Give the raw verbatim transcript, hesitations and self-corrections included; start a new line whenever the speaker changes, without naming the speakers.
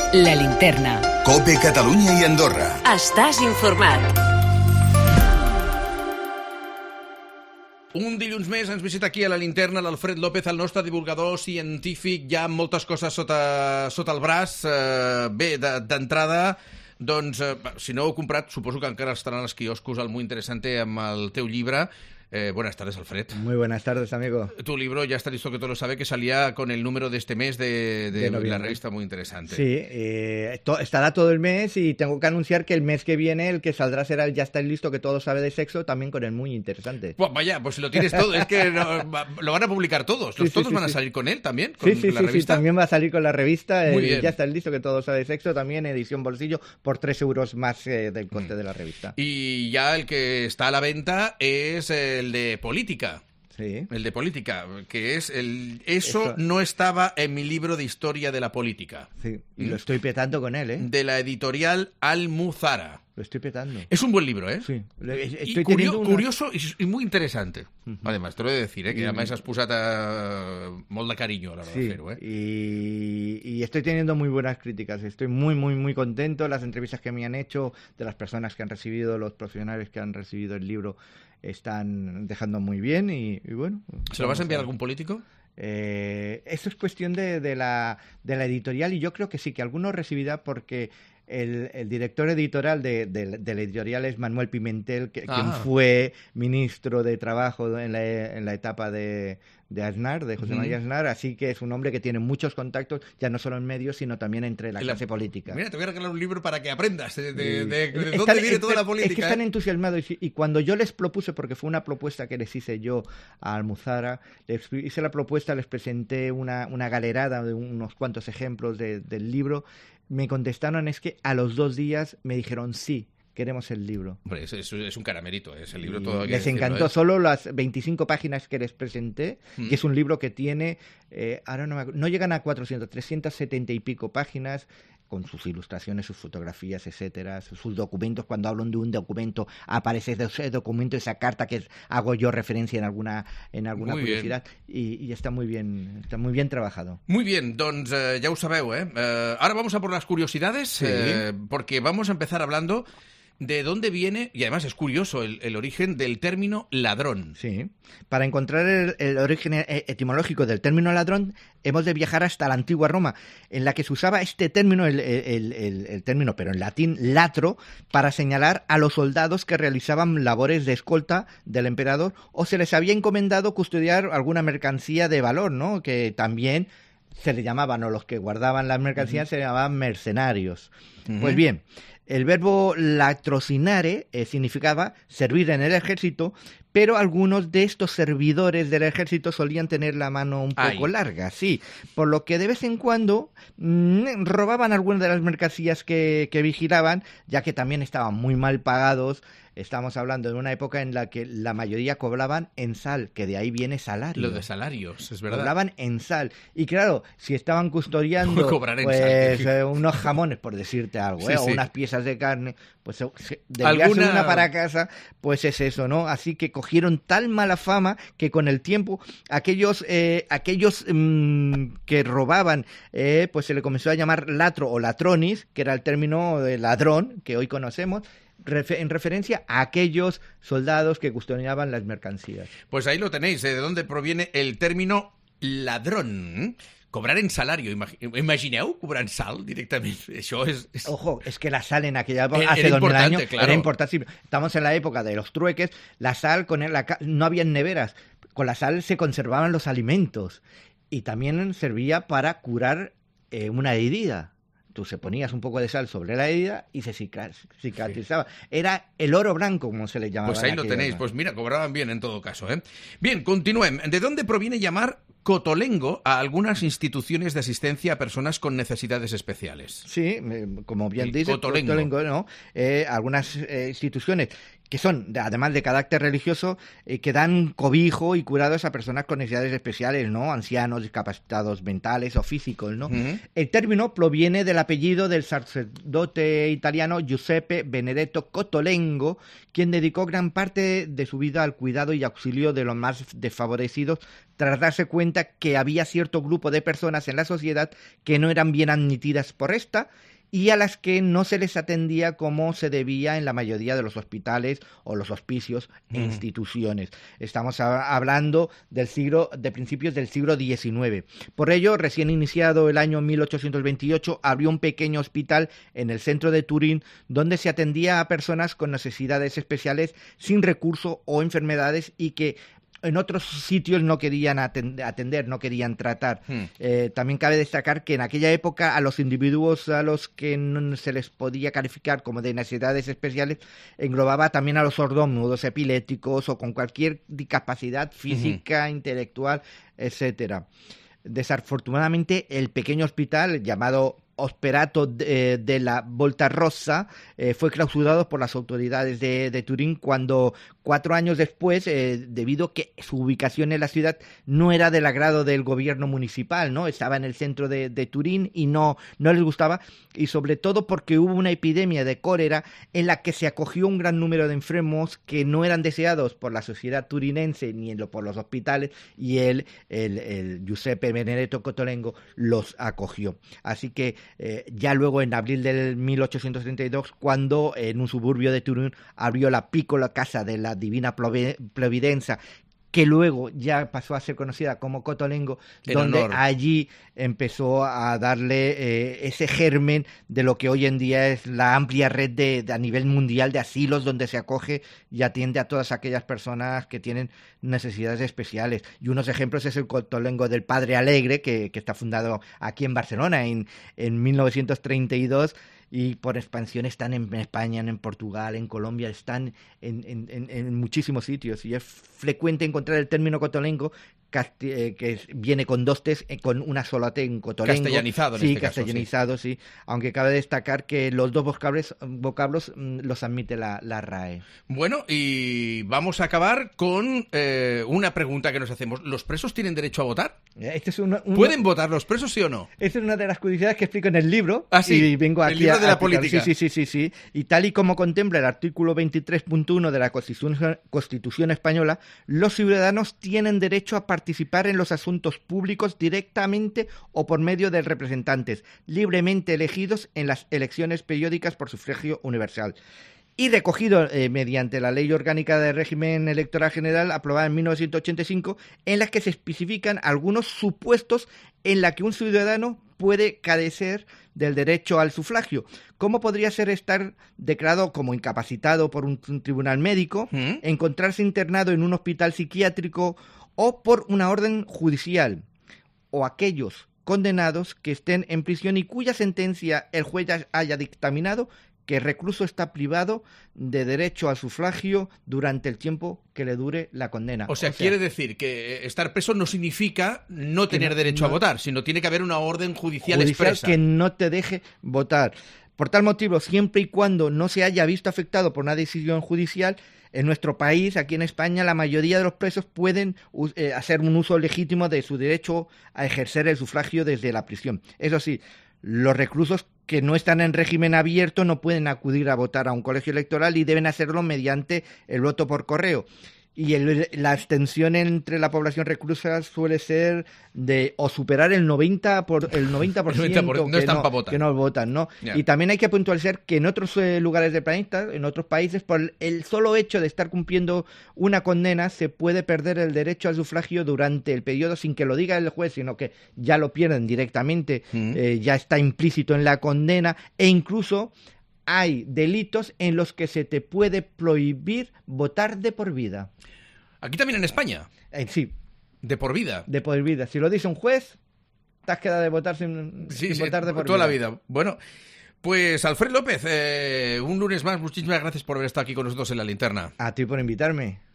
La Linterna.
COPE Catalunya i Andorra.
Estàs informat.
Un dilluns més ens visita aquí a La Linterna l'Alfred López, el nostre divulgador científic, ja amb moltes coses sota, sota el braç. Eh, bé, d'entrada, doncs, eh, si no ho heu comprat, suposo que encara estaran als quioscos el Muy Interesante amb el teu llibre. Eh, buenas tardes, Alfred.
Muy buenas tardes, amigo.
Tu libro, ya está listo que todo lo sabe, que salía con el número de este mes de, de, de la revista Muy Interesante.
Sí, eh, to, estará todo el mes y tengo que anunciar que el mes que viene el que saldrá será el Ya está listo que todo sabe de sexo, también con el Muy Interesante.
Pues vaya, pues si lo tienes todo, es que no, lo van a publicar todos.
Sí,
¿Los
sí,
todos
sí,
van a
sí.
salir con él también? ¿Con
Sí, sí,
la
sí,
revista?
sí, también va a salir con la revista
Muy
el
bien.
Ya está listo que todo sabe de sexo, también edición bolsillo por tres euros más eh, del coste mm. de la revista.
Y ya el que está a la venta es el de política.
Sí.
El de política, que es el... Eso,
Eso
no estaba en mi libro de historia de la política.
Sí, y
¿Mm?
lo estoy petando con él, ¿eh?
De la editorial Almuzara.
Lo estoy petando.
Es un buen libro, ¿eh?
Sí. Estoy
I curio,
una...
curioso i, i molt interessant.
Uh -huh.
Además, te lo he de decir, ¿eh? Que
y...
además has posat a... molt de cariño a l'hora
sí,
de fer-ho, ¿eh?
Y, y estoy teniendo muy buenas críticas. Estoy muy, muy, muy contento. Las entrevistas que me han hecho, de las personas que han recibido, los profesionales que han recibido el libro, están dejando muy bien y, y bueno.
¿Se lo vas a enviar a
ver.
algún político?
Eh, eso es cuestión de, de, la, de la editorial y yo creo que sí, que alguno recibirá porque el, el director editorial de, de, de la editorial es Manuel Pimentel, que,
ah.
quien fue ministro de Trabajo en la, en la etapa de, de Aznar, de José María Aznar, así que es un hombre que tiene muchos contactos, ya no solo en medios, sino también entre la, la clase política.
Mira, te voy a regalar un libro para que aprendas de, de,
sí.
de, de, de
están,
dónde viene toda
están,
la política.
Es que están
¿eh?
entusiasmados y, y cuando yo les propuse, porque fue una propuesta que les hice yo a Almuzara, les hice la propuesta, les presenté una, una galerada de unos cuantos ejemplos de, del libro, me contestaron es que a los dos días me dijeron sí, queremos el libro.
Hombre, es, es, es un caramelito, es el libro todo.
Les encantó, ¿eh? Solo las veinticinco páginas que les presenté, mm. que es un libro que tiene, eh, ahora no, me acuerdo, no llegan a cuatrocientas, trescientas setenta y pico páginas, con sus ilustraciones, sus fotografías, etcétera, sus documentos. Cuando hablan de un documento, aparece ese documento, esa carta que hago yo referencia en alguna en alguna
muy
publicidad y, y está muy bien, está muy bien trabajado.
Muy bien, doncs eh, ya ho sabeu, ¿eh? eh ahora vamos a por las curiosidades, sí. eh, porque vamos a empezar hablando de dónde viene, y además es curioso el, el origen del término ladrón.
Sí, para encontrar el, el origen etimológico del término ladrón hemos de viajar hasta la antigua Roma, en la que se usaba este término, el, el, el, el término, pero en latín, latro, para señalar a los soldados que realizaban labores de escolta del emperador o se les había encomendado custodiar alguna mercancía de valor, ¿no? Que también se le llamaban, o los que guardaban las mercancías uh-huh. se llamaban mercenarios. Uh-huh. Pues bien, el verbo latrocinare eh, significaba servir en el ejército, pero algunos de estos servidores del ejército solían tener la mano un poco
Ay.
larga, sí, por lo que de vez en cuando mmm, robaban algunas de las mercancías que, que vigilaban, ya que también estaban muy mal pagados. Estamos hablando de una época en la que la mayoría cobraban en sal, que de ahí viene salario.
Lo de salarios, es verdad.
Cobraban en sal. Y claro, si estaban custodiando
Cobrar en
pues,
sal.
Eh, unos jamones, por decirte algo,
sí,
eh,
sí.
o unas piezas de carne, pues de enviarse
¿Alguna...
una para casa, pues es eso, ¿no? Así que cogieron tal mala fama que con el tiempo aquellos eh, aquellos mmm, que robaban, eh, pues se le comenzó a llamar latro o latronis, que era el término de ladrón que hoy conocemos, en referencia a aquellos soldados que custodiaban las mercancías.
Pues ahí lo tenéis, ¿eh? De dónde proviene el término ladrón. Cobrar en salario, imagineu cobrar en sal directamente. Eso es, es...
Ojo, es que la sal en aquella época,
era,
hace
era
dos mil años,
claro.
era importante. Estamos en la época de los trueques, la sal, con el, la, no había neveras, con la sal se conservaban los alimentos y también servía para curar eh, una herida. Tú se ponías un poco de sal sobre la herida y se cicatrizaba. Sí. Era el oro blanco, como se le llamaba.
Pues ahí lo tenéis. Pues mira, cobraban bien en todo caso, ¿eh? Bien, continúen. ¿De dónde proviene llamar cotolengo a algunas instituciones de asistencia a personas con necesidades especiales?
Sí, como bien dice,
cotolengo.
cotolengo, ¿no? Eh, algunas eh, instituciones que son, además de carácter religioso, eh, que dan cobijo y cuidados a personas con necesidades especiales, ¿no? Ancianos, discapacitados mentales o físicos, ¿no? Uh-huh. El término proviene del apellido del sacerdote italiano Giuseppe Benedetto Cotolengo, quien dedicó gran parte de su vida al cuidado y auxilio de los más desfavorecidos, tras darse cuenta que había cierto grupo de personas en la sociedad que no eran bien admitidas por esta, y a las que no se les atendía como se debía en la mayoría de los hospitales o los hospicios e mm. instituciones. Estamos a- hablando del siglo, de principios del siglo diecinueve. Por ello, recién iniciado el año mil ochocientos veintiocho, abrió un pequeño hospital en el centro de Turín, donde se atendía a personas con necesidades especiales, sin recursos o enfermedades, y que en otros sitios no querían atender, no querían tratar. Hmm. Eh, también cabe destacar que en aquella época a los individuos a los que no se les podía calificar como de necesidades especiales englobaba también a los sordomudos, epilépticos o con cualquier discapacidad física, uh-huh. intelectual, etcétera. Desafortunadamente, el pequeño hospital llamado Osperato de, de la Volta Rossa eh, fue clausurado por las autoridades de, de Turín cuando cuatro años después, eh, debido a que su ubicación en la ciudad no era del agrado del gobierno municipal, ¿no? Estaba en el centro de, de Turín y no, no les gustaba, y sobre todo porque hubo una epidemia de cólera en la que se acogió un gran número de enfermos que no eran deseados por la sociedad turinense ni en lo, por los hospitales, y él, el, el Giuseppe Benedetto Cotolengo, los acogió. Así que Eh, ya luego en abril del mil ochocientos treinta y dos, cuando eh, en un suburbio de Turín abrió la Piccola Casa de la Divina Providencia, que luego ya pasó a ser conocida como Cotolengo, en donde honor. Allí empezó a darle eh, ese germen de lo que hoy en día es la amplia red de, de a nivel mundial de asilos, donde se acoge y atiende a todas aquellas personas que tienen necesidades especiales. Y unos ejemplos es el Cotolengo del Padre Alegre, que, que está fundado aquí en Barcelona en, en mil novecientos treinta y dos, y por expansión están en España, en Portugal, en Colombia, están en, en, en, en muchísimos sitios, y es frecuente encontrar el término cotolengo casti- eh, que viene con dos T's, eh, con una sola T en cotolengo.
Castellanizado en
sí,
este
castellanizado, caso, sí. sí. Aunque cabe destacar que los dos vocablos, vocablos mm, los admite la, la R A E.
Bueno, y vamos a acabar con eh, una pregunta que nos hacemos. ¿Los presos tienen derecho a votar?
Este es una, una...
¿Pueden votar los presos, sí o no?
Esta es una de las curiosidades que explico en el libro.
Ah, sí,
y vengo aquí
el libro
a,
de la
a
política.
Sí, sí, sí, sí, sí. Y tal y como contempla el artículo veintitrés punto uno de la Constitución, Constitución Española, los ciudadanos tienen derecho a participar en los asuntos públicos directamente o por medio de representantes libremente elegidos en las elecciones periódicas por sufragio universal. Y recogido eh, mediante la Ley Orgánica del Régimen Electoral General, aprobada en mil novecientos ochenta y cinco, en la que se especifican algunos supuestos en la que un ciudadano puede carecer del derecho al sufragio. ¿Cómo podría ser estar declarado como incapacitado por un, un tribunal médico, ¿Mm? encontrarse internado en un hospital psiquiátrico o por una orden judicial, o aquellos condenados que estén en prisión y cuya sentencia el juez haya dictaminado que el recluso está privado de derecho al sufragio durante el tiempo que le dure la condena?
O sea, o sea quiere decir que estar preso no significa no tener
no,
derecho
no,
a votar, sino tiene que haber una orden judicial,
judicial
expresa.
que no te deje votar. Por tal motivo, siempre y cuando no se haya visto afectado por una decisión judicial, en nuestro país, aquí en España, la mayoría de los presos pueden eh, hacer un uso legítimo de su derecho a ejercer el sufragio desde la prisión. Eso sí, los reclusos que no están en régimen abierto no pueden acudir a votar a un colegio electoral y deben hacerlo mediante el voto por correo. Y el, la abstención entre la población reclusa suele ser de o superar el noventa por el noventa por ciento
no
que,
están
no,
pa votar.
que no votan, ¿no?
Yeah.
Y también hay que puntualizar que en otros eh, lugares del planeta, en otros países, por el solo hecho de estar cumpliendo una condena, se puede perder el derecho al sufragio durante el periodo sin que lo diga el juez, sino que ya lo pierden directamente, mm. eh, ya está implícito en la condena, e incluso hay delitos en los que se te puede prohibir votar de por vida.
¿Aquí también en España?
Eh, sí.
¿De por vida?
De por vida. Si lo dice un juez, te has quedado de votar sin,
sí,
sin
sí,
votar de por
toda
vida.
la vida. Bueno, pues Alfred López, eh, un lunes más, muchísimas gracias por haber estado aquí con nosotros en La Linterna.
A ti por invitarme.